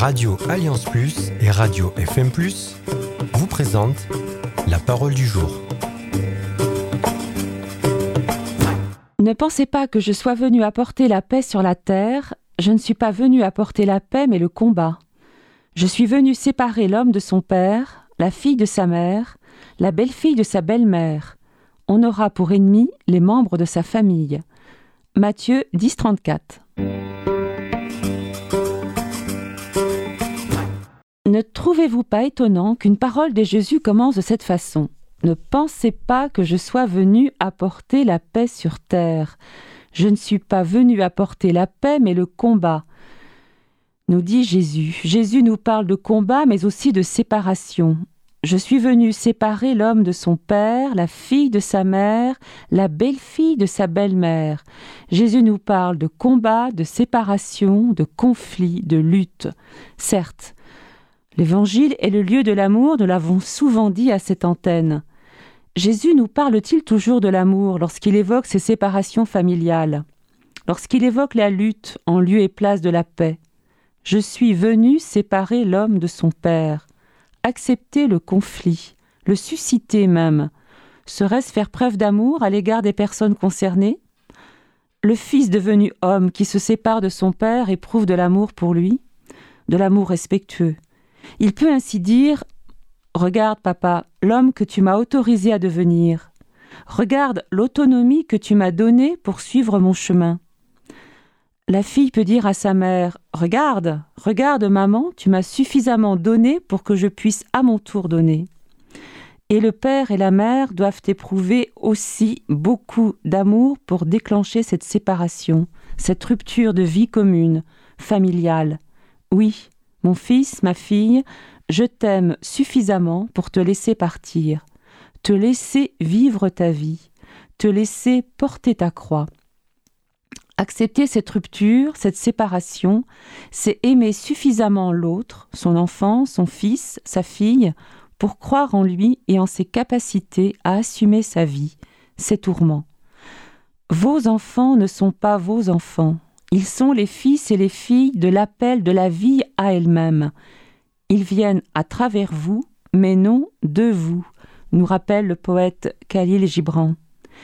Radio Alliance Plus et Radio FM Plus vous présentent la parole du jour. Ne pensez pas que je sois venu apporter la paix sur la terre. Je ne suis pas venu apporter la paix, mais le combat. Je suis venu séparer l'homme de son père, la fille de sa mère, la belle-fille de sa belle-mère. On aura pour ennemis les membres de sa famille. Matthieu 10, 34. Ne trouvez-vous pas étonnant qu'une parole de Jésus commence de cette façon ? Ne pensez pas que je sois venu apporter la paix sur terre. Je ne suis pas venu apporter la paix, mais le combat. Nous dit Jésus. Jésus nous parle de combat, mais aussi de séparation. Je suis venu séparer l'homme de son père, la fille de sa mère, la belle-fille de sa belle-mère. Jésus nous parle de combat, de séparation, de conflit, de lutte. Certes, l'Évangile est le lieu de l'amour, nous l'avons souvent dit à cette antenne. Jésus nous parle-t-il toujours de l'amour lorsqu'il évoque ces séparations familiales, lorsqu'il évoque la lutte en lieu et place de la paix ? Je suis venu séparer l'homme de son père. Accepter le conflit, le susciter même. Serait-ce faire preuve d'amour à l'égard des personnes concernées ? Le fils devenu homme qui se sépare de son père éprouve de l'amour pour lui, de l'amour respectueux. Il peut ainsi dire « Regarde, papa, l'homme que tu m'as autorisé à devenir. Regarde l'autonomie que tu m'as donnée pour suivre mon chemin. » La fille peut dire à sa mère « Regarde, maman, tu m'as suffisamment donné pour que je puisse à mon tour donner. » Et le père et la mère doivent éprouver aussi beaucoup d'amour pour déclencher cette séparation, cette rupture de vie commune, familiale. Oui, mon fils, ma fille, je t'aime suffisamment pour te laisser partir, te laisser vivre ta vie, te laisser porter ta croix. Accepter cette rupture, cette séparation, c'est aimer suffisamment l'autre, son enfant, son fils, sa fille, pour croire en lui et en ses capacités à assumer sa vie, ses tourments. Vos enfants ne sont pas vos enfants. Ils sont les fils et les filles de l'appel de la vie à elle-même. Ils viennent à travers vous, mais non de vous, nous rappelle le poète Khalil Gibran.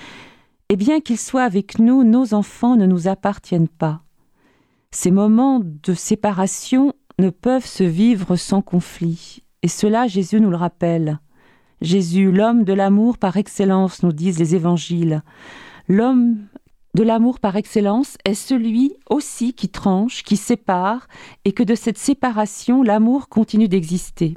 Et bien qu'ils soient avec nous, nos enfants ne nous appartiennent pas. Ces moments de séparation ne peuvent se vivre sans conflit. Et cela, Jésus nous le rappelle. Jésus, l'homme de l'amour par excellence, nous disent les évangiles. L'homme de l'amour par excellence est celui aussi qui tranche, qui sépare, et que de cette séparation, l'amour continue d'exister.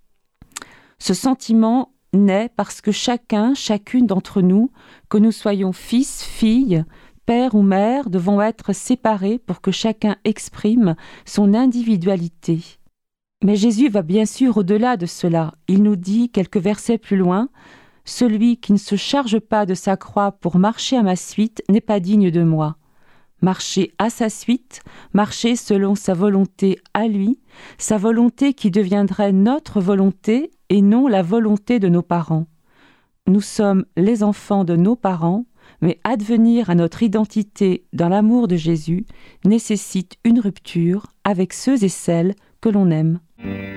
Ce sentiment naît parce que chacune d'entre nous, que nous soyons fils, filles, père ou mère, devons être séparés pour que chacun exprime son individualité. Mais Jésus va bien sûr au-delà de cela. Il nous dit, quelques versets plus loin, « Celui qui ne se charge pas de sa croix pour marcher à ma suite n'est pas digne de moi. » Marcher à sa suite, marcher selon sa volonté à lui, sa volonté qui deviendrait notre volonté et non la volonté de nos parents. Nous sommes les enfants de nos parents, mais advenir à notre identité dans l'amour de Jésus nécessite une rupture avec ceux et celles que l'on aime.